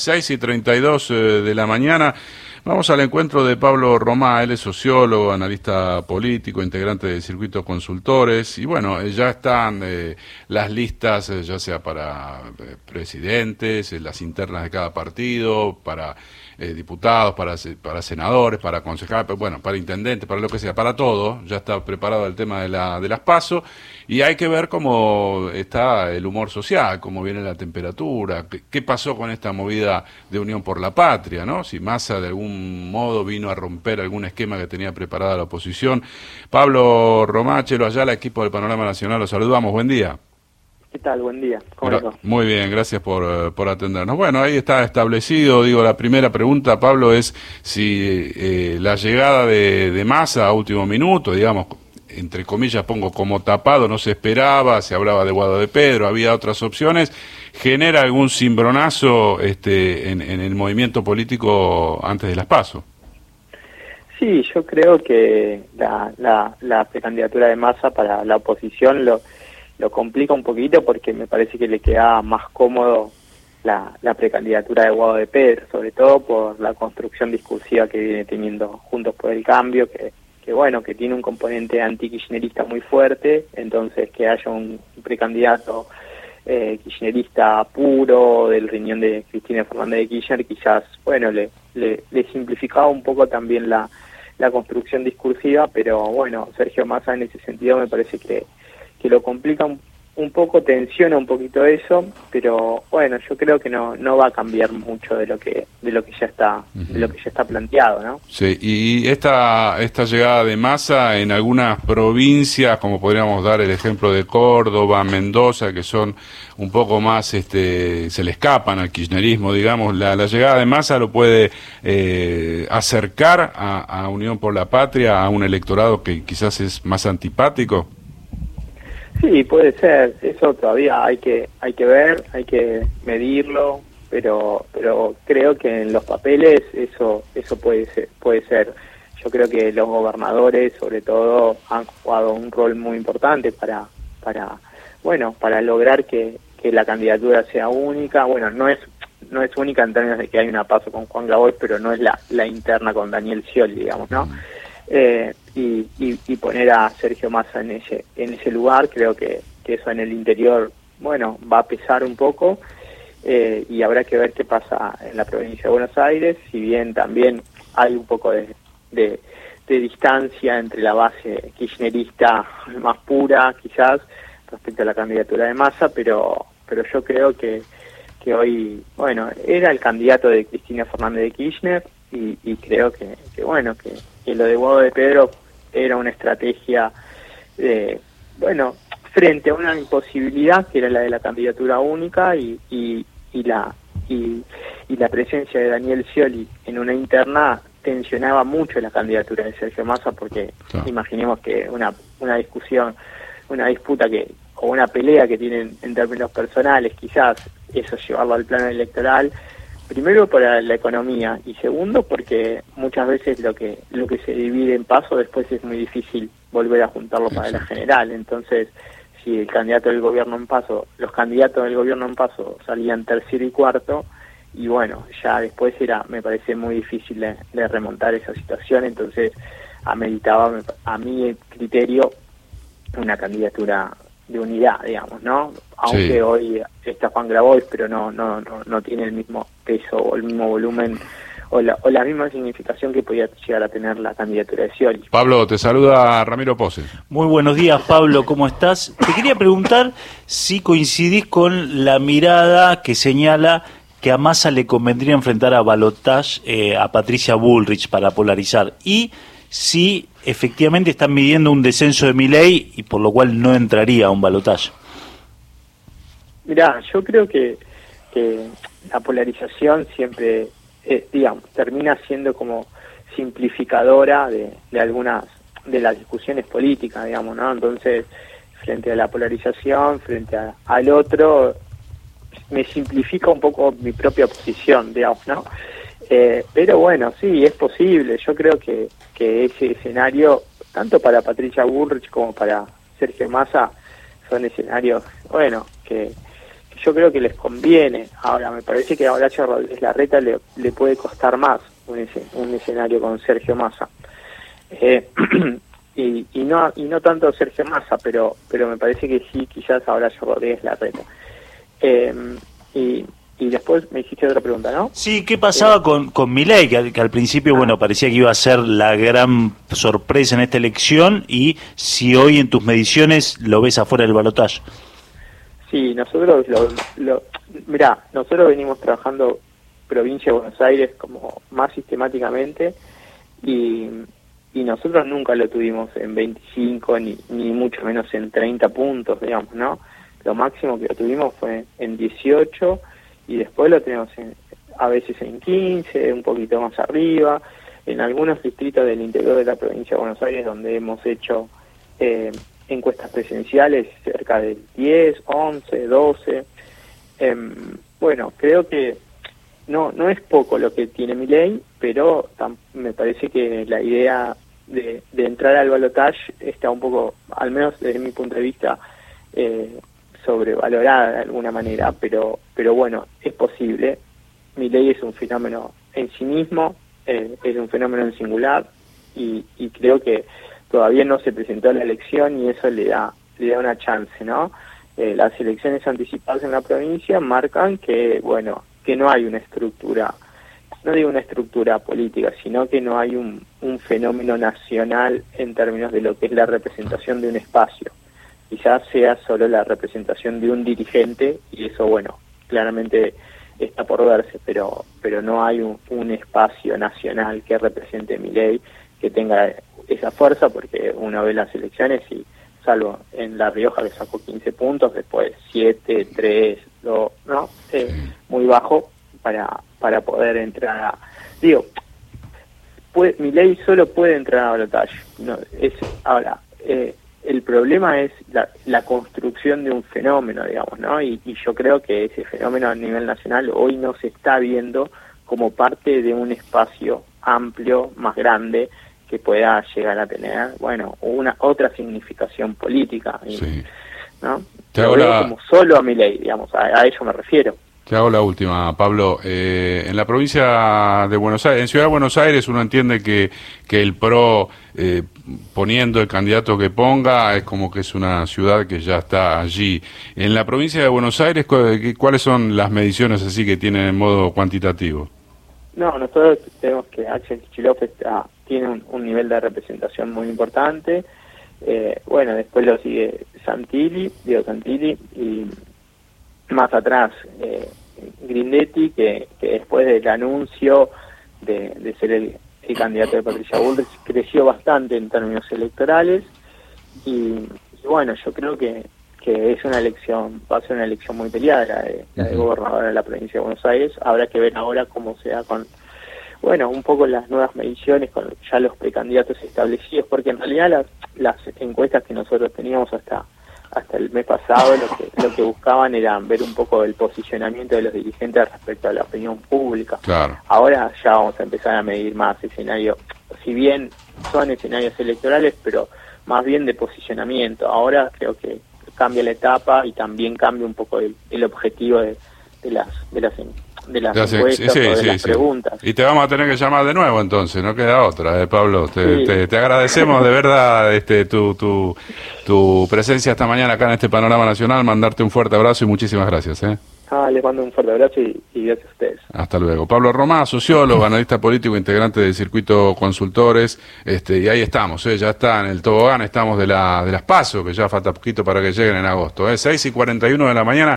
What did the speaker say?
6:32 de la mañana. Vamos al encuentro de Pablo Romá. Él es sociólogo, analista político, integrante de Circuito Consultores. Y bueno, ya están las listas, ya sea para presidentes, las internas de cada partido, para diputados, para senadores, para concejales, bueno, para intendentes, para lo que sea, para todo. Ya está preparado el tema de las PASO. Y hay que ver cómo está el humor social, cómo viene la temperatura, qué pasó con esta movida de Unión por la Patria, ¿no? Si Massa de algún modo vino a romper algún esquema que tenía preparada la oposición. Pablo Romá, Chelo Ayala, equipo del Panorama Nacional, los saludamos, buen día. ¿Qué tal? Buen día. ¿Cómo le va? Muy bien, gracias por atendernos. Bueno, ahí está establecido, digo, la primera pregunta, Pablo, es si la llegada de Massa a último minuto, digamos, entre comillas pongo como tapado, no se esperaba, se hablaba de Guado de Pedro, había otras opciones, genera algún cimbronazo en el movimiento político antes de las PASO. Sí, yo creo que la precandidatura de Massa para la oposición lo complica un poquito porque me parece que le queda más cómodo la precandidatura de Guado de Pedro, sobre todo por la construcción discursiva que viene teniendo Juntos por el Cambio, que bueno, que tiene un componente anti-kirchnerista muy fuerte, entonces que haya un precandidato kirchnerista puro del riñón de Cristina Fernández de Kirchner, quizás, bueno, le simplificaba un poco también la construcción discursiva, pero bueno, Sergio Massa en ese sentido me parece que lo complica un poco, tensiona un poquito eso, pero bueno, yo creo que no va a cambiar mucho de lo que ya está, de lo que ya está planteado, ¿no? Sí, y esta llegada de Massa en algunas provincias, como podríamos dar el ejemplo de Córdoba, Mendoza, que son un poco más, se le escapan al kirchnerismo, digamos, la llegada de Massa lo puede acercar a Unión por la Patria, a un electorado que quizás es más antipático. Sí, puede ser, eso todavía hay que ver, hay que medirlo, pero creo que en los papeles eso puede ser. Yo creo que los gobernadores, sobre todo, han jugado un rol muy importante para lograr que la candidatura sea única. Bueno, no es única en términos de que hay una PASO con Juan Grabois, pero no es la interna con Daniel Scioli, digamos, ¿no? Y poner a Sergio Massa en ese lugar, creo que eso en el interior, bueno, va a pesar un poco, y habrá que ver qué pasa en la provincia de Buenos Aires, si bien también hay un poco de distancia entre la base kirchnerista más pura, quizás, respecto a la candidatura de Massa, pero yo creo que hoy, bueno, era el candidato de Cristina Fernández de Kirchner, y creo que lo de Guado de Pedro era una estrategia frente a una imposibilidad que era la de la candidatura única y la presencia de Daniel Scioli en una interna tensionaba mucho la candidatura de Sergio Massa, porque imaginemos que una discusión, una disputa o una pelea que tienen en términos personales, quizás eso llevarlo al plano electoral, primero para la economía y segundo porque muchas veces lo que se divide en PASO después es muy difícil volver a juntarlo para la general. Entonces, si el candidato del gobierno en PASO, los candidatos del gobierno en PASO salían tercero y cuarto, y bueno, ya después me parece muy difícil de remontar esa situación, entonces ameritaba a mi criterio una candidatura de unidad, digamos, ¿no? Aunque hoy está Juan Grabois, pero no tiene el mismo peso o el mismo volumen o la misma significación que podía llegar a tener la candidatura de Scioli. Pablo, te saluda Ramiro Pose. Muy buenos días, Pablo, ¿cómo estás? Te quería preguntar si coincidís con la mirada que señala que a Massa le convendría enfrentar a balotaje a Patricia Bullrich para polarizar, y si efectivamente están midiendo un descenso de Milei y por lo cual no entraría a un balotaje. Mirá, yo creo que la polarización siempre, termina siendo como simplificadora de algunas de las discusiones políticas, digamos, ¿no? Entonces, frente a la polarización, frente al otro, me simplifica un poco mi propia posición, digamos, ¿no? Pero bueno, sí, es posible. Yo creo que ese escenario, tanto para Patricia Bullrich como para Sergio Massa, son escenarios, bueno, que yo creo que les conviene. Ahora, me parece que a Horacio Rodríguez Larreta le puede costar más un escenario con Sergio Massa. Y no tanto Sergio Massa, pero me parece que sí, quizás a Horacio Rodríguez Larreta. Y después me hiciste otra pregunta, ¿no? Sí, ¿qué pasaba con Milei? Que al principio, bueno, parecía que iba a ser la gran sorpresa en esta elección, y si hoy en tus mediciones lo ves afuera del balotaje. Sí, nosotros mirá, nosotros venimos trabajando provincia de Buenos Aires como más sistemáticamente, y nosotros nunca lo tuvimos en 25 ni mucho menos en 30 puntos, digamos, ¿no? Lo máximo que lo tuvimos fue en 18, y después lo tenemos a veces en 15, un poquito más arriba, en algunos distritos del interior de la provincia de Buenos Aires donde hemos hecho encuestas presenciales cerca del 10, 11, 12. Bueno, creo que no es poco lo que tiene Milei, pero me parece que la idea de entrar al balotaje está un poco, al menos desde mi punto de vista, sobrevalorada de alguna manera, pero bueno, es posible. Milei es un fenómeno en sí mismo, es un fenómeno en singular, y creo que todavía no se presentó la elección, y eso le da una chance, ¿no? Las elecciones anticipadas en la provincia marcan que, bueno, que no hay una estructura, no digo una estructura política, sino que no hay un fenómeno nacional en términos de lo que es la representación de un espacio. Quizás sea solo la representación de un dirigente, y eso, bueno, claramente está por verse, pero no hay un espacio nacional que represente Milei, que tenga esa fuerza, porque uno ve las elecciones y, salvo en La Rioja, que sacó 15 puntos, después 7, 3, 2, ¿no? Muy bajo para poder entrar a... Digo, Milei solo puede entrar a balotaje. No, ahora, el problema es la construcción de un fenómeno, digamos, ¿no? Y yo creo que ese fenómeno a nivel nacional hoy no se está viendo como parte de un espacio amplio, más grande, que pueda llegar a tener, bueno, otra significación política, sí. ¿no? Lo veo como solo a Milei, digamos, a ello me refiero. Te hago la última, Pablo. En la provincia de Buenos Aires, en Ciudad de Buenos Aires, uno entiende que el PRO, poniendo el candidato que ponga, es como que es una ciudad que ya está allí. En la provincia de Buenos Aires, ¿cuáles son las mediciones así que tienen en modo cuantitativo? No, nosotros tenemos que Axel Kicillof tiene un nivel de representación muy importante. Bueno, después lo sigue Diego Santilli, y más atrás Grindetti, que después del anuncio de ser el candidato de Patricia Bullrich creció bastante en términos electorales, y bueno, yo creo que es una elección, va a ser una elección muy peleada la de gobernadora de la provincia de Buenos Aires. Habrá que ver ahora cómo se da con, bueno, un poco las nuevas mediciones, con ya los precandidatos establecidos, porque en realidad las encuestas que nosotros teníamos hasta el mes pasado lo que buscaban era ver un poco el posicionamiento de los dirigentes respecto a la opinión pública. Claro. Ahora ya vamos a empezar a medir más escenarios, si bien son escenarios electorales, pero más bien de posicionamiento. Ahora creo que cambia la etapa, y también cambia un poco el objetivo de las encuestas, o de las preguntas. Y te vamos a tener que llamar de nuevo entonces, no queda otra, Pablo. Te agradecemos de verdad tu presencia esta mañana acá en este Panorama Nacional, mandarte un fuerte abrazo y muchísimas gracias. Les mando un fuerte abrazo y gracias a ustedes. Hasta luego. Pablo Romá, sociólogo, analista político, integrante del Circuito Consultores, y ahí estamos, ya está en el tobogán, estamos de las PASO, que ya falta poquito para que lleguen en agosto, 6:41 de la mañana.